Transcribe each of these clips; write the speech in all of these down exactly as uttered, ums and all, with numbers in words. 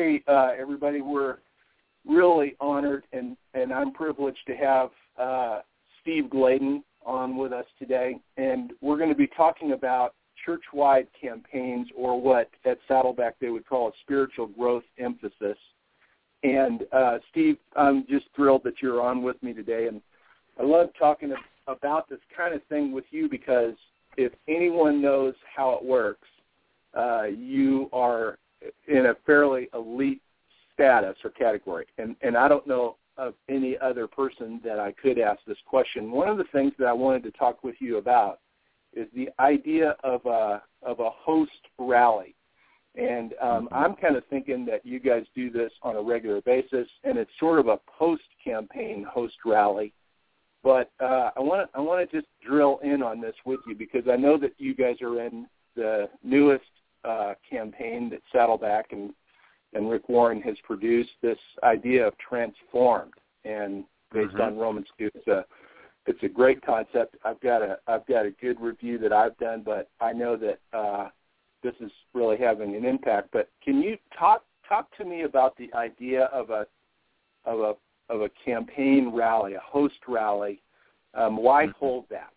Hey, uh, everybody, we're really honored, and, and I'm privileged to have uh, Steve Gladen on with us today, and we're going to be talking about church-wide campaigns, or what at Saddleback they would call a spiritual growth emphasis. And uh, Steve, I'm just thrilled that you're on with me today, and I love talking about this kind of thing with you because if anyone knows how it works, uh, you are in a fairly elite status or category, and, and I don't know of any other person that I could ask this question. One of the things that I wanted to talk with you about is the idea of a, of a host rally. And um, I'm kind of thinking that you guys do this on a regular basis, and it's sort of a post-campaign host rally. But uh, I want to I want to just drill in on this with you because I know that you guys are in the newest uh, campaign that Saddleback and, and Rick Warren has produced, this idea of transformed, and based mm-hmm. on Romans two. It's a it's a great concept. I've got a I've got a good review that I've done, but I know that uh, this is really having an impact. But can you talk talk to me about the idea of a of a of a campaign rally, a host rally? Um, why hold that?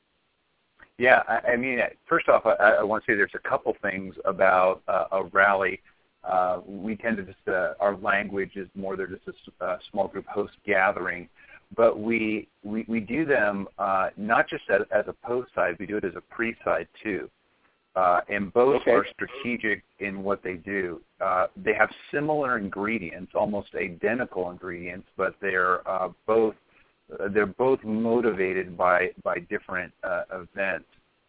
Yeah, I, I mean, first off, I, I want to say there's a couple things about uh, a rally. Uh, we tend to just, uh, our language is more they're just a uh, small group host gathering, but we we, we do them uh, not just as, as a post side, we do it as a pre-side too. Uh, and both okay. are strategic in what they do. Uh, they have similar ingredients, almost identical ingredients, but they're uh, both uh, they're both motivated by by different uh, events.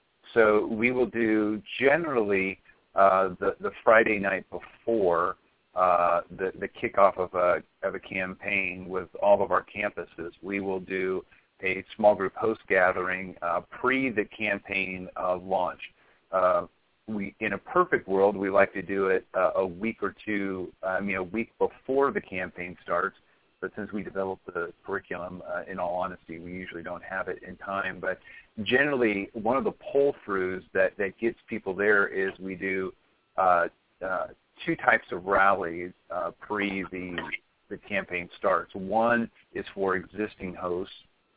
So we will do generally uh, the the Friday night before uh, the the kickoff of a of a campaign with all of our campuses. We will do a small group host gathering uh, pre the campaign uh, launch. Uh, we, in a perfect world, we like to do it uh, a week or two, uh, I mean, a week before the campaign starts. But since we developed the curriculum, uh, in all honesty, we usually don't have it in time. But generally, one of the pull-throughs that, that gets people there is we do uh, uh, two types of rallies uh, pre the the campaign starts. One is for existing hosts.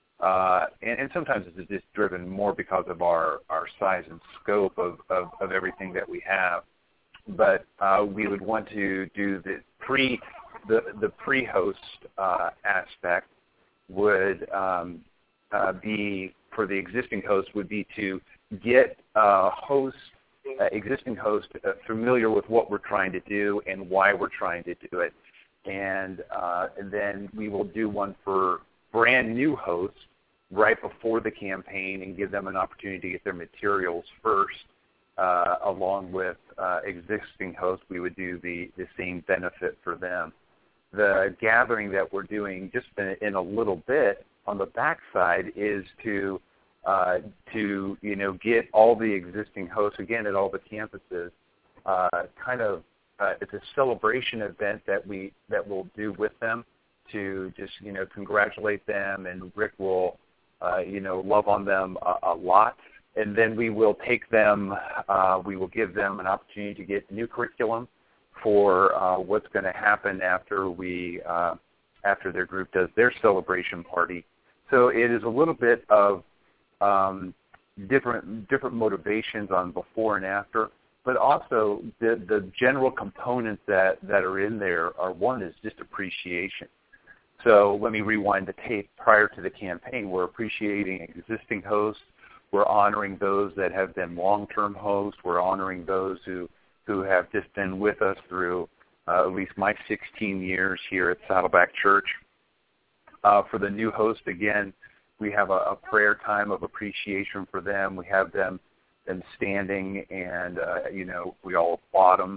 Uh, and, and sometimes it's just driven more because of our, our size and scope of, of, of everything that we have. But uh, we would want to do the pre the, the pre-host uh, aspect would um, uh, be for the existing host would be to get uh, hosts, uh, existing hosts uh, familiar with what we're trying to do and why we're trying to do it, and uh, and then we will do one for brand new hosts right before the campaign and give them an opportunity to get their materials first. Uh, along with uh, existing hosts, we would do the, the same benefit for them. The gathering that we're doing just in, in a little bit on the backside is to uh, to you know get all the existing hosts again at all the campuses. Uh, kind of uh, it's a celebration event that we that we'll do with them to just you know congratulate them, and Rick will. Uh, you know, love on them a, a lot, and then we will take them, uh, we will give them an opportunity to get new curriculum for uh, what's going to happen after we, uh, after their group does their celebration party. So it is a little bit of um, different different motivations on before and after, but also the the general components that, that are in there are one is just appreciation. So let me rewind the tape. Prior to the campaign, we're appreciating existing hosts. We're honoring those that have been long-term hosts. We're honoring those who, who have just been with us through uh, at least my sixteen years here at Saddleback Church. Uh, for the new host, again, we have a, a prayer time of appreciation for them. We have them, them standing, and, uh, you know, we all applaud them.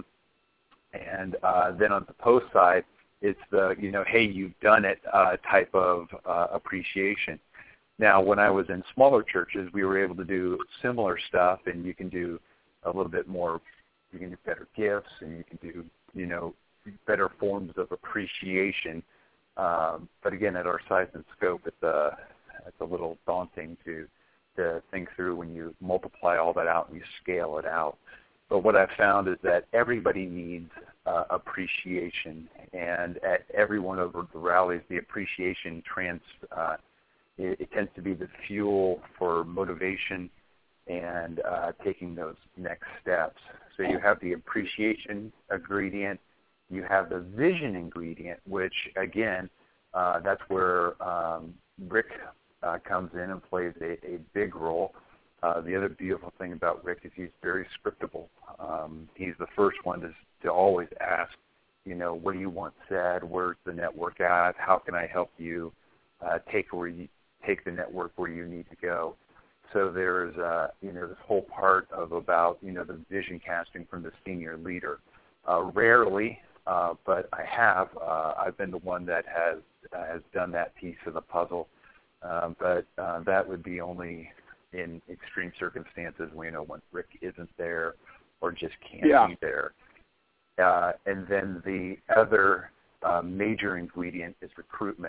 And uh, then on the post side, it's the, you know, hey, you've done it uh, type of uh, appreciation. Now, when I was in smaller churches, we were able to do similar stuff, and you can do a little bit more, you can do better gifts, and you can do, you know, better forms of appreciation. Um, but again, at our size and scope, it's a, it's a little daunting to, to think through when you multiply all that out and you scale it out. but what I've found is that everybody needs uh, appreciation, and at every one of the rallies, the appreciation trans uh, it, it tends to be the fuel for motivation and uh, taking those next steps. So you have the appreciation ingredient, you have the vision ingredient, which again, uh, that's where um, Rick uh, comes in and plays a, a big role. Uh, the other beautiful thing about Rick is he's very scriptable. Um, he's the first one to, to always ask, you know, what do you want said? Where's the network at? How can I help you uh, take where you take the network where you need to go? So there's, uh, you know, this whole part of about, you know, the vision casting from the senior leader. Uh, rarely, uh, but I have. Uh, I've been the one that has uh, has done that piece of the puzzle. Um, but uh, that would be only in extreme circumstances, you know, when Rick isn't there or just can't yeah. be there. Uh, and then the other uh, major ingredient is recruitment.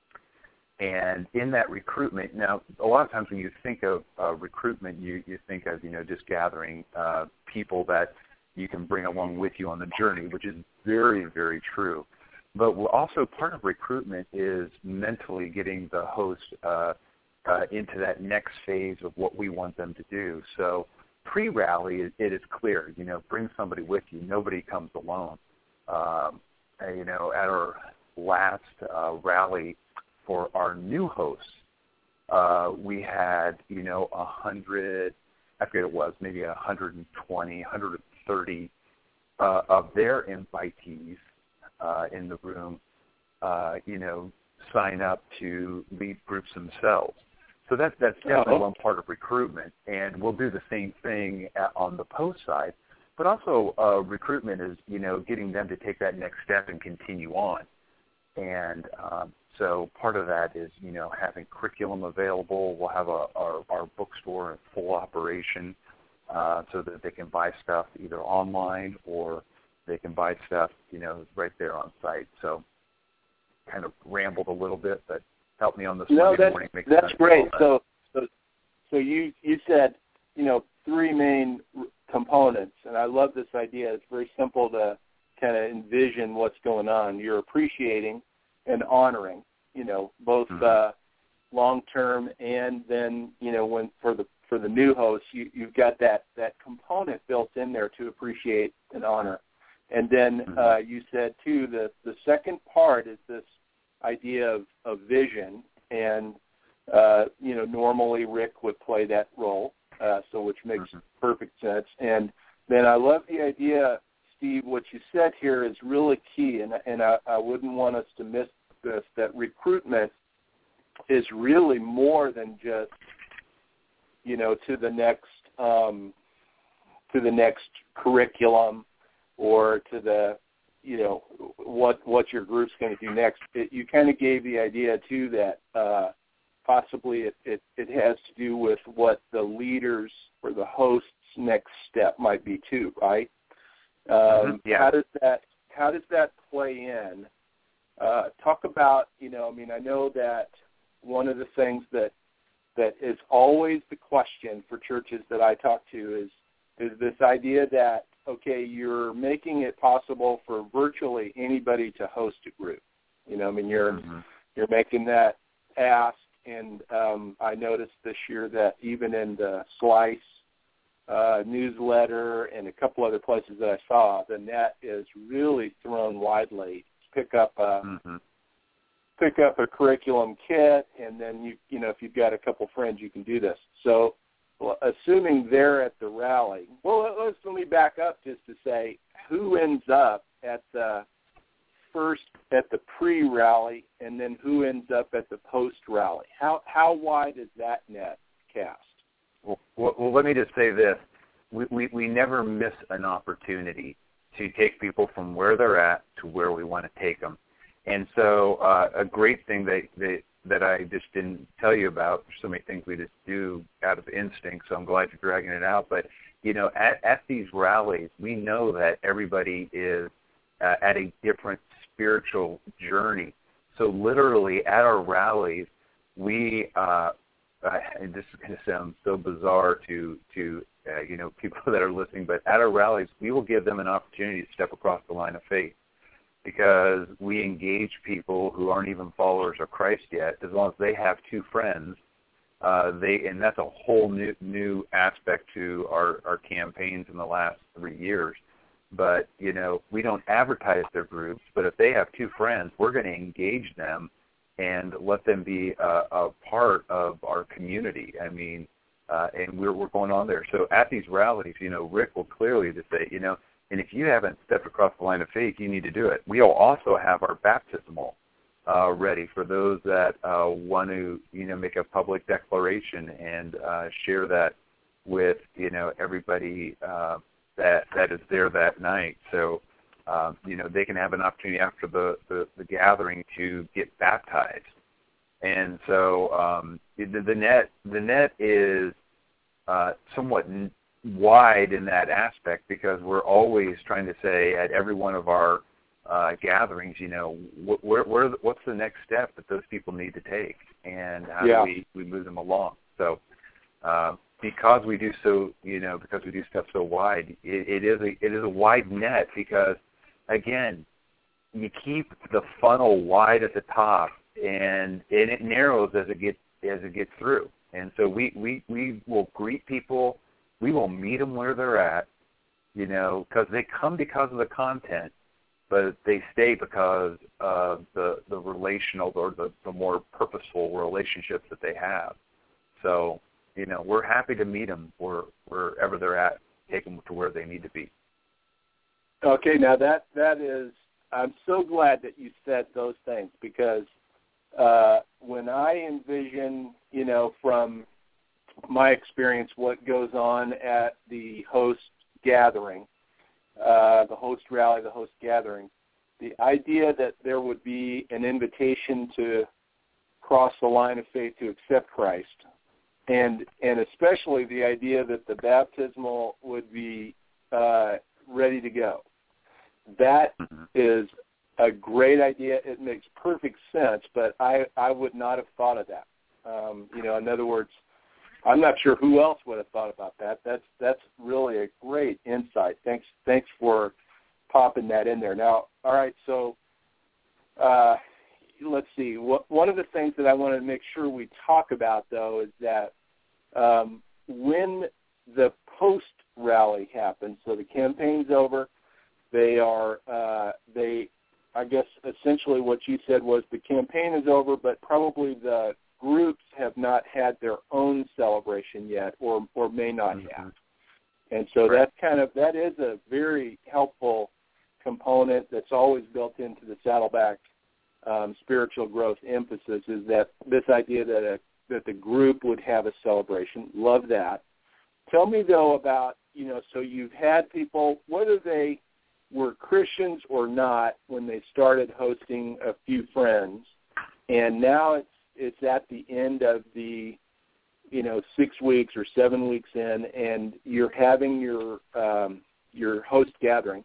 And in that recruitment, now, a lot of times when you think of uh, recruitment, you, you think of, you know, just gathering uh, people that you can bring along with you on the journey, which is very, very true. But also part of recruitment is mentally getting the host uh, uh, into that next phase of what we want them to do. So pre-rally, it, it is clear, you know, bring somebody with you. Nobody comes alone. Um, and, you know, at our last uh, rally for our new hosts, uh, we had, you know, a hundred, I forget it was, maybe one hundred twenty, one hundred thirty uh, of their invitees uh, in the room, uh, you know, sign up to lead groups themselves. So that's, that's definitely oh. one part of recruitment, and we'll do the same thing at, on the post side. But also uh, recruitment is, you know, getting them to take that next step and continue on. And um, so part of that is, you know, having curriculum available. We'll have a, our, our bookstore in full operation uh, so that they can buy stuff either online or they can buy stuff, you know, right there on site. So kind of rambled a little bit, but help me on this no, Monday that's, morning. Make that's sense great. that. So, so, so you you said, you know, three main r- components, and I love this idea. It's very simple to kind of envision what's going on. You're appreciating and honoring, you know, both mm-hmm. uh, long term and then, you know, when for the for the new hosts, you, you've got that that component built in there to appreciate and honor. And then mm-hmm. uh, you said too the the second part is this idea of, of vision, and uh, you know, normally Rick would play that role, uh, so which makes mm-hmm. perfect sense. And then I love the idea, Steve, what you said here is really key, and and I, I wouldn't want us to miss this, that recruitment is really more than just, you know, to the next um, to the next curriculum or to the, you know, what what your group's going to do next. It, you kind of gave the idea, too, that uh, possibly it, it, it has to do with what the leaders or the host's next step might be, too, right? Um, mm-hmm. yeah. How does that how does that play in? Uh, talk about, you know, I mean, I know that one of the things that that is always the question for churches that I talk to is is this idea that, okay, you're making it possible for virtually anybody to host a group. You know, I mean, you're mm-hmm. you're making that ask, and um, I noticed this year that even in the Slice uh, newsletter and a couple other places that I saw, the net is really thrown widely. Pick up a mm-hmm. pick up a curriculum kit, and then you you know if you've got a couple friends, you can do this. So, well, assuming they're at the rally, well, let's let me back up just to say who ends up at the first at the pre-rally, and then who ends up at the post-rally. How how wide is that net cast? Well, well, well let me just say this: we, we we never miss an opportunity to take people from where they're at to where we want to take them. And so uh, a great thing that, that that I just didn't tell you about, there's so many things we just do out of instinct, so I'm glad you're dragging it out. But, you know, at, at these rallies, we know that everybody is uh, at a different spiritual journey. So literally at our rallies, we, uh, uh, and this is going to sound so bizarre to, to uh, you know, people that are listening, but at our rallies, we will give them an opportunity to step across the line of faith because we engage people who aren't even followers of Christ yet, as long as they have two friends. Uh, they and that's a whole new new aspect to our, our campaigns in the last three years. But, you know, we don't advertise their groups, but if they have two friends, we're going to engage them and let them be a, a part of our community. I mean, uh, and we're, we're going on there. So at these rallies, you know, Rick will clearly just say, you know, and if you haven't stepped across the line of faith, you need to do it. We'll also have our baptismal uh, ready for those that uh, want to, you know, make a public declaration and uh, share that with, you know, everybody uh, that that is there that night. So, um, you know, they can have an opportunity after the, the, the gathering to get baptized. And so um, the, the net the net is uh, somewhat n- wide in that aspect because we're always trying to say at every one of our uh, gatherings, you know, wh- where, where, what's the next step that those people need to take, and how yeah. do we, we move them along? So. Uh, Because we do so, you know, because we do stuff so wide, it, it is a it is a wide net because, again, you keep the funnel wide at the top, and, and it narrows as it gets as it gets through. And so we, we, we will greet people, we will meet them where they're at, you know, because they come because of the content, but they stay because of the the relational or the, the more purposeful relationships that they have. So. You know, we're happy to meet them where, wherever they're at, take them to where they need to be. Okay, now that that is, I'm so glad that you said those things because uh, when I envision, you know, from my experience, what goes on at the host gathering, uh, the host rally, the host gathering, the idea that there would be an invitation to cross the line of faith to accept Christ, And and especially the idea that the baptismal would be uh, ready to go. That mm-hmm. is a great idea. It makes perfect sense, but I, I would not have thought of that. Um, you know, in other words, I'm not sure who else would have thought about that. That's that's really a great insight. Thanks thanks for popping that in there. Now, all right, so uh, let's see. What, one of the things that I want to make sure we talk about, though, is that Um, when the post rally happens, so the campaign's over, they are, uh, they, I guess essentially what you said was the campaign is over, but probably the groups have not had their own celebration yet, or or may not mm-hmm. have. And so right. that's kind of, that is a very helpful component that's always built into the Saddleback um, spiritual growth emphasis, is that this idea that a that the group would have a celebration. Love that. Tell me, though, about, you know, so you've had people, whether they were Christians or not, when they started hosting a few friends, and now it's it's at the end of the, you know, six weeks or seven weeks in, and you're having your um, your host gathering.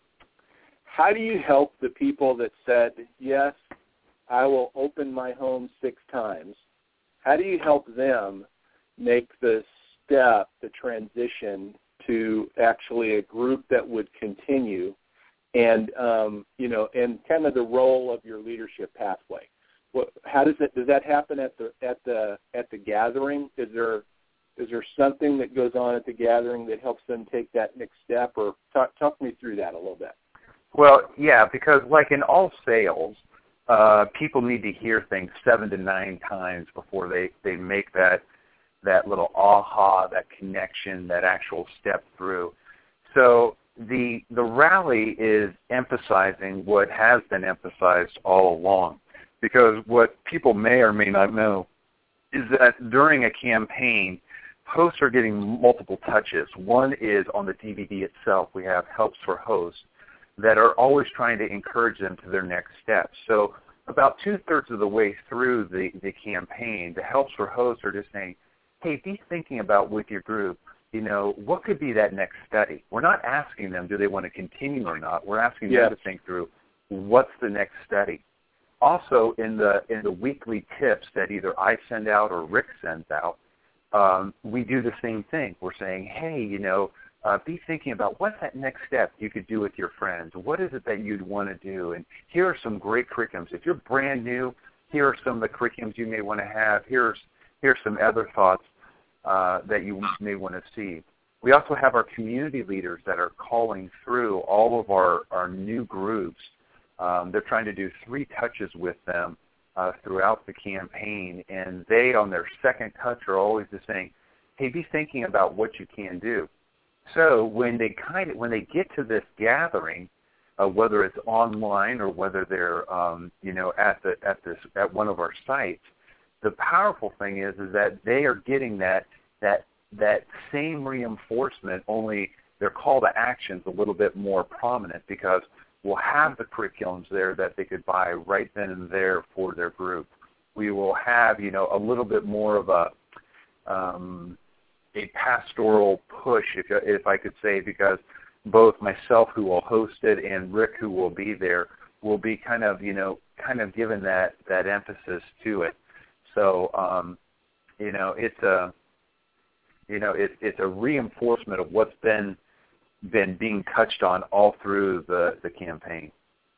How do you help the people that said, yes, I will open my home six times? How do you help them make the step, the transition to actually a group that would continue, and um, you know, and kind of the role of your leadership pathway? What, how does that does that happen at the at the at the gathering? Is there is there something that goes on at the gathering that helps them take that next step? Or talk talk me through that a little bit. Well, yeah, because like in all sales, Uh, people need to hear things seven to nine times before they, they make that that little aha, that connection, that actual step through. So the the rally is emphasizing what has been emphasized all along, because what people may or may not know is that during a campaign, hosts are getting multiple touches. One is on the D V D itself. We have helps for hosts that are always trying to encourage them to their next step. So about two-thirds of the way through the, the campaign, the helps for hosts are just saying, hey, be thinking about with your group, you know, what could be that next study? We're not asking them, do they want to continue or not? We're asking yeah. them to think through, what's the next study? Also, in the in the weekly tips that either I send out or Rick sends out, um, we do the same thing. We're saying, hey, you know, uh, be thinking about what's that next step you could do with your friends. What is it that you'd want to do? And here are some great curriculums. If you're brand new, here are some of the curriculums you may want to have. Here's here's some other thoughts uh, that you may want to see. We also have our community leaders that are calling through all of our, our new groups. Um, they're trying to do three touches with them uh, throughout the campaign, and they, on their second touch, are always just saying, hey, be thinking about what you can do. So when they kind of when they get to this gathering, uh, whether it's online or whether they're um, you know at the at this at one of our sites, the powerful thing is is that they are getting that that that same reinforcement. Only their call to action's a little bit more prominent because we'll have the curriculums there that they could buy right then and there for their group. We will have you know a little bit more of a um, a pastoral push, if, if I could say, because both myself, who will host it, and Rick, who will be there, will be kind of, you know, kind of given that, that emphasis to it. So, um, you know, it's a, you know, it, it's a reinforcement of what's been been being touched on all through the, the campaign.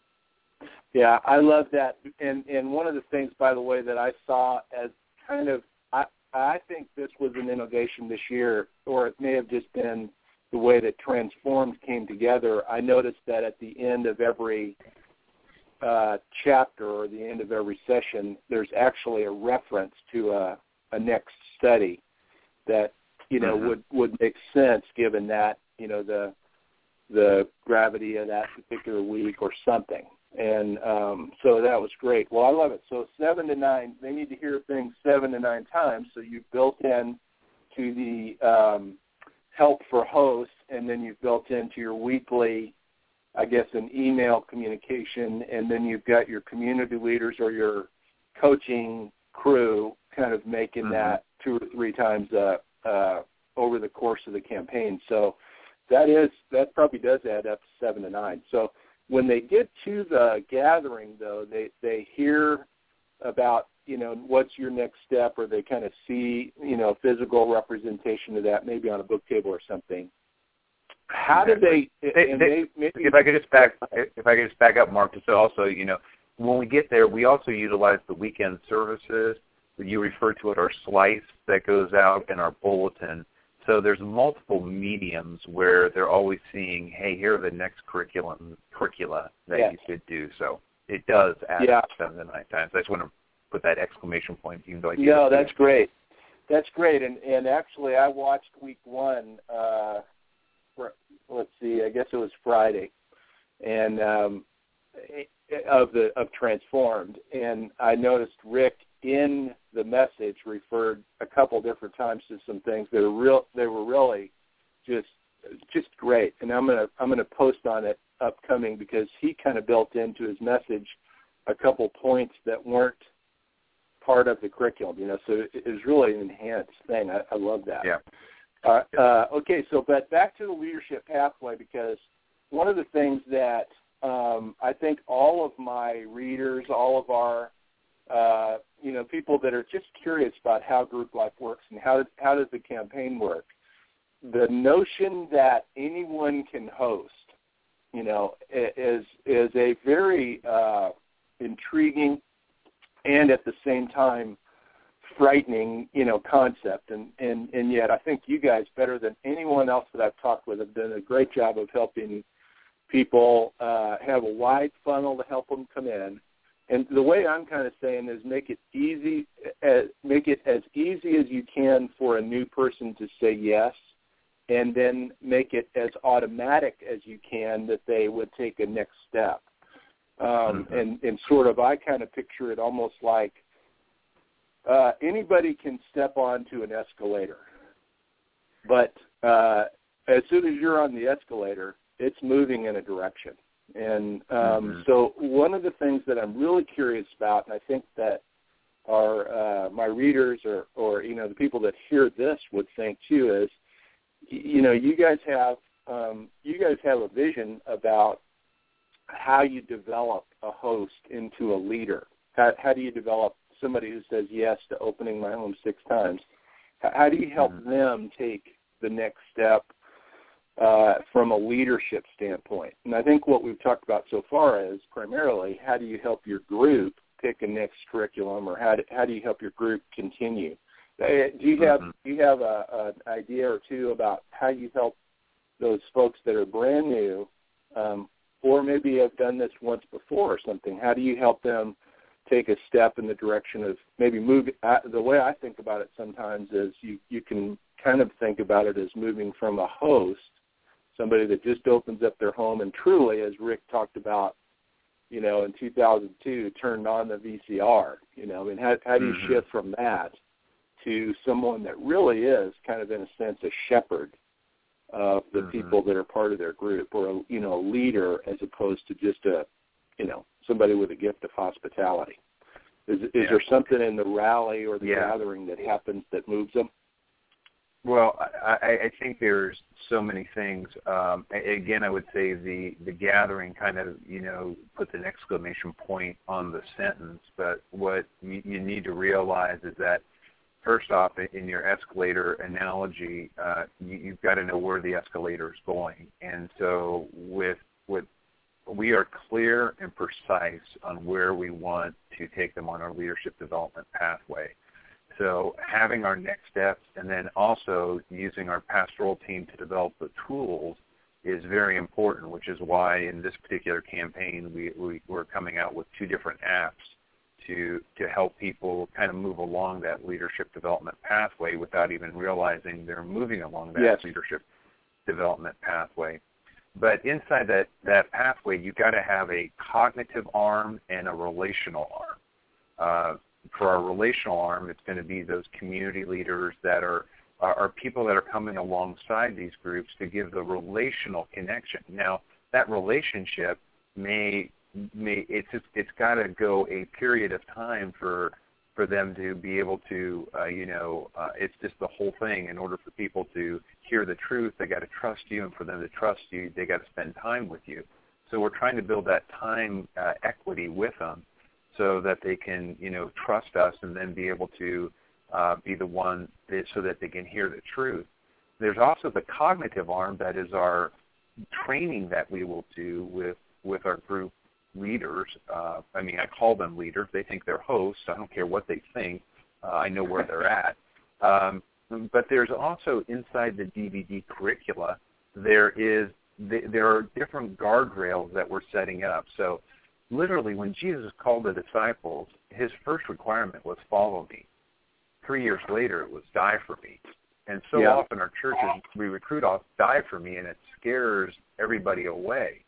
Yeah, I love that. And and one of the things, by the way, that I saw as kind of, I, I think this was an innovation this year, or it may have just been the way that Transformed came together. I noticed that at the end of every uh, chapter or the end of every session, there's actually a reference to a, a next study that, you know, mm-hmm. would, would make sense given that, you know, the the gravity of that particular week or something. And um, so that was great. Well, I love it. So seven to nine, they need to hear things seven to nine times. So you've built in to the um, help for hosts, and then you've built into your weekly, I guess, an email communication, and then you've got your community leaders or your coaching crew kind of making mm-hmm. that two or three times uh, uh, over the course of the campaign. So that is that probably does add up to seven to nine. So when they get to the gathering, though, they, they hear about, you know, what's your next step, or they kind of see, you know, physical representation of that, maybe on a book table or something. How exactly. do they, they, and they, they maybe, if I could just back, if I could just back up, Mark, to say also, you know, when we get there, we also utilize the weekend services. You refer to it, our slice that goes out in our bulletin. So there's multiple mediums where they're always seeing, hey, here are the next curriculum curricula that yes. you could do. So it does add yeah. up seven to nine times. I just want to put that exclamation point, even though I gave No, it that's great. That's great. And and actually, I watched week one. Uh, for, let's see, I guess it was Friday, and um, of the of Transformed, and I noticed Rick in the message referred a couple different times to some things that are real. They were really just just great, and I'm gonna I'm gonna post on it upcoming because he kind of built into his message a couple points that weren't part of the curriculum. You know, so it, it was really an enhanced thing. I, I love that. Yeah. Uh, uh, okay, so but back to the leadership pathway, because one of the things that um, I think all of my readers, all of our Uh, you know, people that are just curious about how group life works and how how does the campaign work. The notion that anyone can host, you know, is is a very uh, intriguing and at the same time frightening, you know, concept. And, and, and yet I think you guys, better than anyone else that I've talked with, have done a great job of helping people uh, have a wide funnel to help them come in. And the way I'm kind of saying is make it easy, uh, make it as easy as you can for a new person to say yes, and then make it as automatic as you can that they would take a next step. Um, mm-hmm. and, and sort of, I kind of picture it almost like uh, anybody can step onto an escalator, but uh, as soon as you're on the escalator, it's moving in a direction. And um, mm-hmm. so one of the things that I'm really curious about, and I think that our uh, my readers or, or, you know, the people that hear this would think too is, you know, you guys have um, you guys have a vision about how you develop a host into a leader. How, how do you develop somebody who says yes to opening my home six times? How do you help mm-hmm. them take the next step uh, from a leadership standpoint? And I think what we've talked about so far is primarily how do you help your group pick a next curriculum, or how do, how do you help your group continue? Do you have mm-hmm. do you have a, an idea or two about how you help those folks that are brand new, um, or maybe have done this once before or something? How do you help them take a step in the direction of maybe move? Uh, the way I think about it sometimes is you, you can kind of think about it as moving from a host, somebody that just opens up their home and truly, as Rick talked about, you know, in two thousand two, turned on the V C R. You know, I mean, how, how do you mm-hmm. shift from that to someone that really is kind of, in a sense, a shepherd of the mm-hmm. people that are part of their group, or a, you know, a leader, as opposed to just a, you know, somebody with a gift of hospitality? Is, is yeah. there something in the rally or the yeah. gathering that happens that moves them? Well, I, I think there's so many things. Um, again, I would say the, the gathering kind of, you know, puts an exclamation point on the sentence. But what you, you need to realize is that, first off, in your escalator analogy, uh, you, you've got to know where the escalator is going. And so with with we are clear and precise on where we want to take them on our leadership development pathway. So having our next steps, and then also using our pastoral team to develop the tools, is very important, which is why in this particular campaign we, we, we're coming out with two different apps to to help people kind of move along that leadership development pathway without even realizing they're moving along that yes. leadership development pathway. But inside that, that pathway, you've got to have a cognitive arm and a relational arm. Uh, for our relational arm, it's going to be those community leaders that are, are, are people that are coming alongside these groups to give the relational connection. Now, that relationship may, may it's just, it's got to go a period of time for for them to be able to, uh, you know, uh, it's just the whole thing. In order for people to hear the truth, they got to trust you, and for them to trust you, they got to spend time with you. So we're trying to build that time uh, equity with them, so that they can, you know, trust us, and then be able to uh, be the one that, so that they can hear the truth. There's also the cognitive arm that is our training that we will do with with our group leaders. Uh, I mean, I call them leaders. They think they're hosts. I don't care what they think. Uh, I know where they're at. Um, but there's also inside the D V D curricula, there is there are different guardrails that we're setting up. So literally, when Jesus called the disciples, his first requirement was follow me. Three years later, it was die for me. And so yeah. often our churches, we recruit off die for me, and it scares everybody away.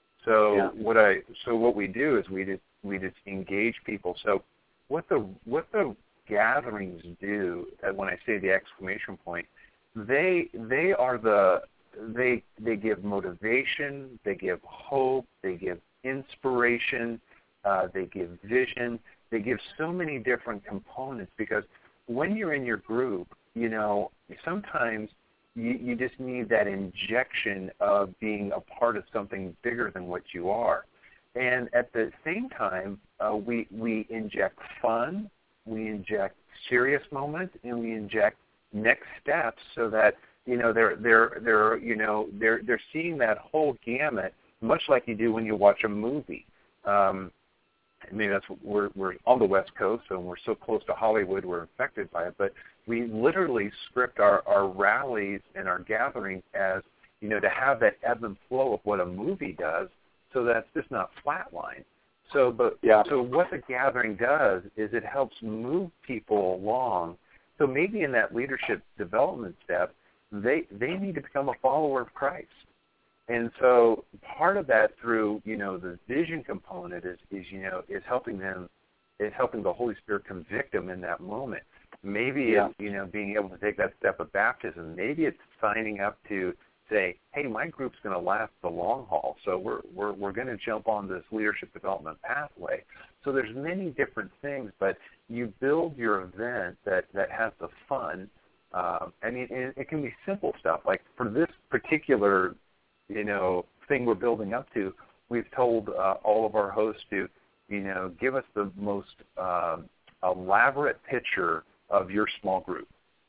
So yeah. what I so what we do is we just we just engage people. So what the what the gatherings do, uh, when I say the exclamation point, they they are the they they give motivation, they give hope, they give inspiration, uh, they give vision, they give so many different components, because when you're in your group, you know, sometimes you, you just need that injection of being a part of something bigger than what you are. And at the same time, uh, we we inject fun, we inject serious moments, and we inject next steps, so that, you know, they're they're they're you know they're they're seeing that whole gamut, much like you do when you watch a movie. Um, I mean, that's we're we're on the West Coast, and we're so close to Hollywood, we're infected by it. But we literally script our, our rallies and our gatherings as, you know, to have that ebb and flow of what a movie does, so that's just not flatline. So, but yeah. So what the gathering does is it helps move people along. So maybe in that leadership development step, they they need to become a follower of Christ. And so part of that, through, you know, the vision component is, is, you know, is helping them, is helping the Holy Spirit convict them in that moment. Maybe yeah. it's, you know, being able to take that step of baptism. Maybe it's signing up to say, hey, my group's going to last the long haul, so we're we're we're going to jump on this leadership development pathway. So there's many different things, but you build your event that, that has the fun. Uh, I mean, it, it can be simple stuff. Like for this particular, you know, thing we're building up to, we've told uh, all of our hosts to, you know, give us the most um, elaborate picture of your small group.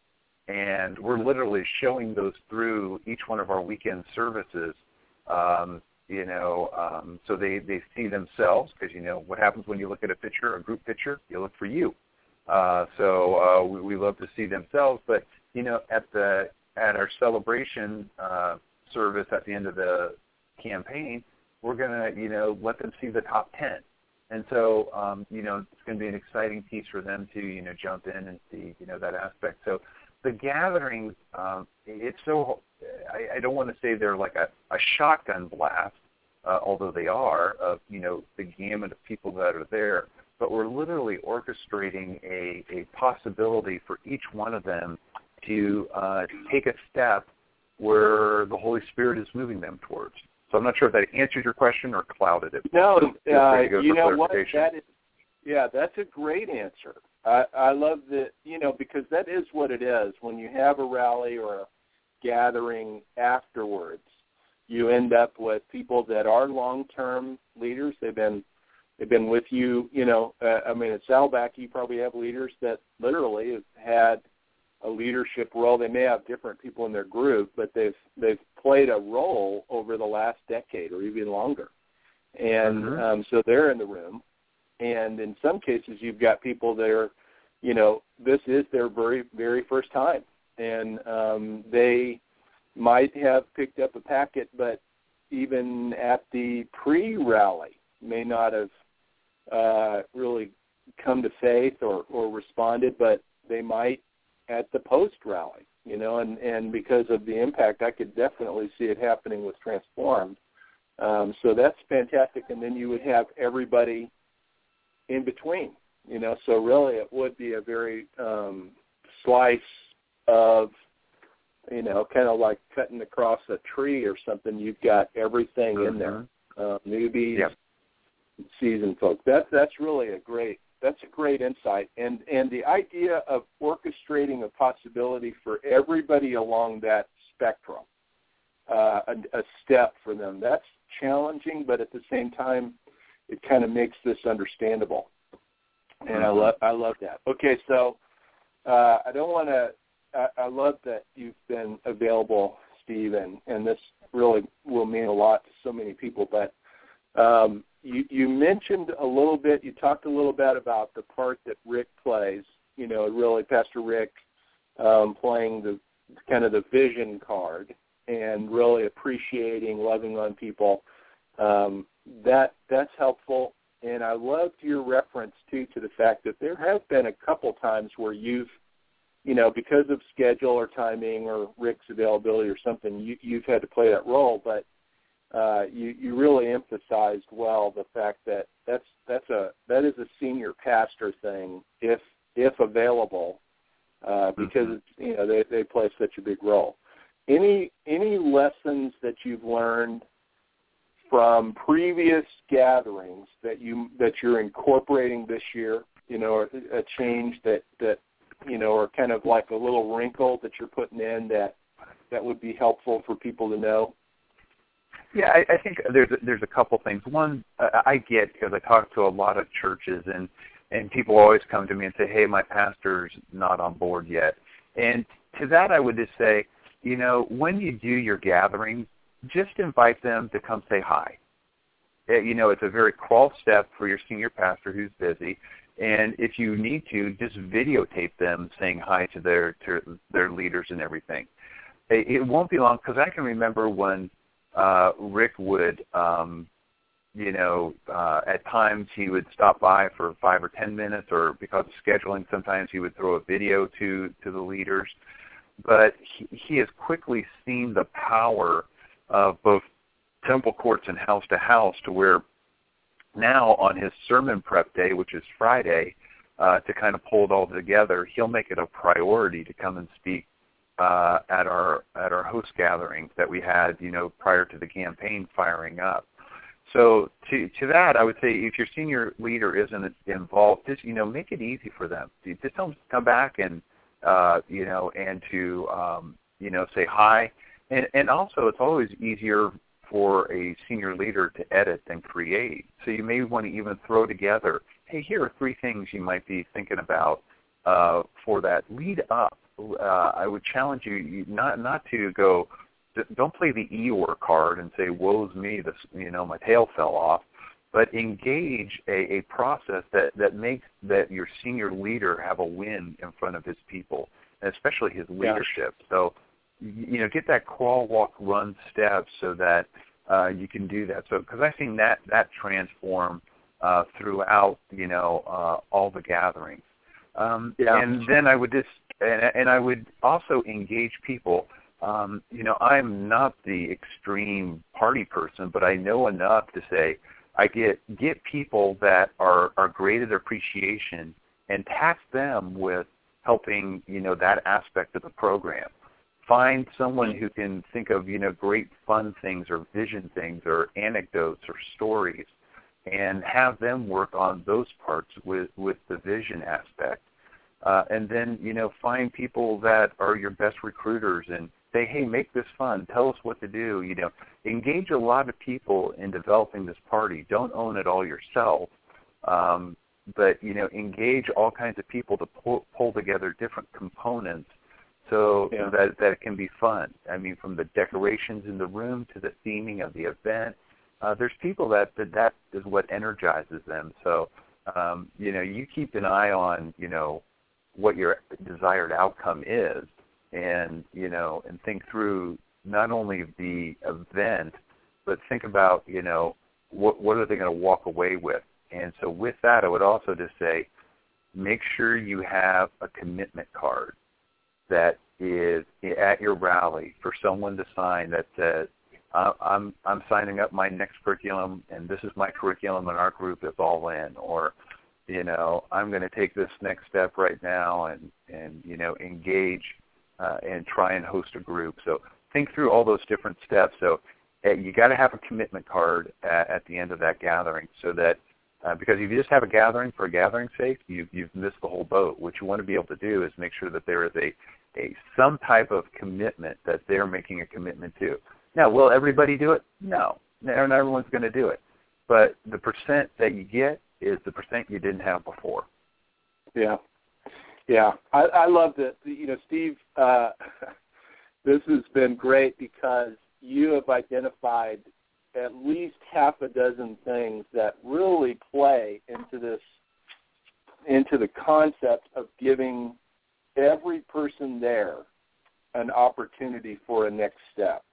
and we're literally showing those through each one of our weekend services. Um, you know, um, so they, they see themselves, because, you know, what happens when you look at a picture, a group picture, you look for you. Uh, so uh, we, we love to see themselves. But, you know, at the at our celebration uh, service at the end of the campaign, we're going to, you know, let them see the top ten. And so, um, you know, it's going to be an exciting piece for them to, you know, jump in and see, you know, that aspect. So the gatherings, um, it's so, I, I don't want to say they're like a, a shotgun blast, uh, although they are, of, you know, the gamut of people that are there. But we're literally orchestrating a, a possibility for each one of them to uh, take a step where the Holy Spirit is moving them towards. So I'm not sure if that answers your question or clouded it. No, uh, you know what? That is, yeah, that's a great answer. I, I love that, you know, because that is what it is. When you have a rally or a gathering afterwards, you end up with people that are long-term leaders. They've been they've been with you, you know. Uh, I mean, at Saddleback, you probably have leaders that literally have had a leadership role. They may have different people in their group, but they've they've played a role over the last decade or even longer. And mm-hmm. um, so they're in the room. And in some cases, you've got people that are, you know, this is their very, very first time. And um, they might have picked up a packet, but even at the pre-rally may not have uh, really come to faith or, or responded, but they might at the post-rally, you know, and, and because of the impact, I could definitely see it happening with Transformed. Um, so that's fantastic. And then you would have everybody in between, you know, so really it would be a very um, slice of, you know, kind of like cutting across a tree or something. You've got everything mm-hmm. in there, uh, newbies, yep. seasoned folks. That's, that's really a great That's a great insight. And and the idea of orchestrating a possibility for everybody along that spectrum, uh, a, a step for them, that's challenging, but at the same time, it kind of makes this understandable. And mm-hmm. I love I love that. Okay, so uh, I don't want to, I, I love that you've been available, Steve, and, and this really will mean a lot to so many people, but um, You, you mentioned a little bit, you talked a little bit about the part that Rick plays, you know, really Pastor Rick um, playing the kind of the vision card and really appreciating, loving on people. Um, that that's helpful. And I loved your reference, too, to the fact that there have been a couple times where you've, you know, because of schedule or timing or Rick's availability or something, you, you've had to play that role, but Uh, you, you really emphasized well the fact that that's that's a that is a senior pastor thing if if available uh, because it's, you know they, they play such a big role. Any any lessons that you've learned from previous gatherings that you that you're incorporating this year? You know, a change that that you know, or kind of like a little wrinkle that you're putting in that that would be helpful for people to know. Yeah, I, I think there's a, there's a couple things. One, uh, I get because I talk to a lot of churches, and, and people always come to me and say, hey, my pastor's not on board yet. And to that I would just say, you know, when you do your gathering, just invite them to come say hi. It, you know, it's a very crawl step for your senior pastor who's busy. And if you need to, just videotape them saying hi to their, to their leaders and everything. It, it won't be long, because I can remember when Uh, Rick would, um, you know, uh, at times he would stop by for five or ten minutes, or because of scheduling, sometimes he would throw a video to, to the leaders. But he, he has quickly seen the power of both temple courts and house to house, to where now on his sermon prep day, which is Friday, uh, to kind of pull it all together, he'll make it a priority to come and speak Uh, at our at our host gatherings that we had, you know, prior to the campaign firing up. So to to that, I would say if your senior leader isn't involved, just, you know, make it easy for them. Just tell them to come back and uh, you know, and to um, you know, say hi. And and also, it's always easier for a senior leader to edit than create. So you may want to even throw together, hey, here are three things you might be thinking about uh, for that lead up uh, I would challenge you not not to go. Don't play the Eeyore card and say, "Woe's me, this you know my tail fell off," but engage a, a process that, that makes that your senior leader have a win in front of his people, and especially his leadership. Yeah. So, you know, get that crawl, walk, run step so that uh, you can do that. So, because I've seen that that transform uh, throughout, you know, uh, all the gatherings. Um, yeah. And then I would just, and, and I would also engage people. Um, you know, I'm not the extreme party person, but I know enough to say I get get people that are, are great at appreciation and task them with helping, you know, that aspect of the program. Find someone who can think of, you know, great fun things or vision things or anecdotes or stories and have them work on those parts with, with the vision aspect. Uh, and then, you know, find people that are your best recruiters and say, hey, make this fun. Tell us what to do. You know, engage a lot of people in developing this party. Don't own it all yourself, um, but, you know, engage all kinds of people to pull, pull together different components so yeah. that, that it can be fun. I mean, from the decorations in the room to the theming of the event, uh, there's people that, that that is what energizes them. So, um, you know, you keep an eye on, you know, what your desired outcome is, and, you know, and think through not only the event, but think about, you know, what what are they going to walk away with. And so with that, I would also just say, make sure you have a commitment card that is at your rally for someone to sign that says, I'm I'm signing up my next curriculum, and this is my curriculum, and our group is all in. Or, you know, I'm going to take this next step right now and, and you know, engage uh, and try and host a group. So think through all those different steps. So uh, you got to have a commitment card at, at the end of that gathering, so that uh, because if you just have a gathering for a gathering's sake, you, you've missed the whole boat. What you want to be able to do is make sure that there is a, a some type of commitment that they're making a commitment to. Now, will everybody do it? No. Not everyone's going to do it. But the percent that you get is the percent you didn't have before. Yeah. Yeah. I, I love that. You know, Steve, uh, this has been great because you have identified at least half a dozen things that really play into this, into the concept of giving every person there an opportunity for a next step.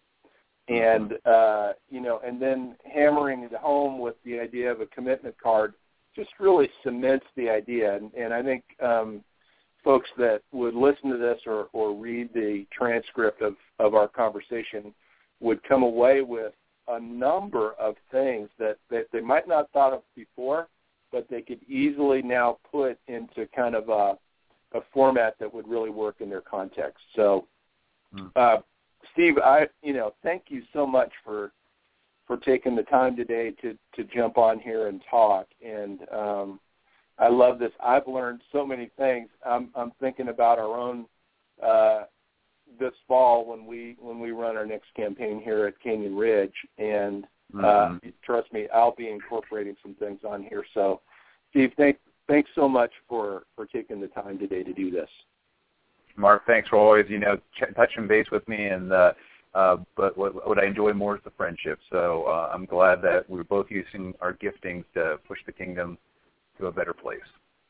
And, uh, you know, and then hammering it home with the idea of a commitment card just really cements the idea. And, and I think um, folks that would listen to this or, or read the transcript of, of our conversation would come away with a number of things that, that they might not have thought of before, but they could easily now put into kind of a, a format that would really work in their context. So, uh, Steve, I you know, thank you so much for for taking the time today to, to jump on here and talk. And um, I love this. I've learned so many things. I'm I'm thinking about our own uh, this fall when we when we run our next campaign here at Canyon Ridge. And uh, mm-hmm. trust me, I'll be incorporating some things on here. So, Steve, thank thanks so much for, for taking the time today to do this. Mark, thanks for always, you know, ch- touching base with me, and uh, uh, but what, what I enjoy more is the friendship. So uh, I'm glad that we're both using our giftings to push the kingdom to a better place.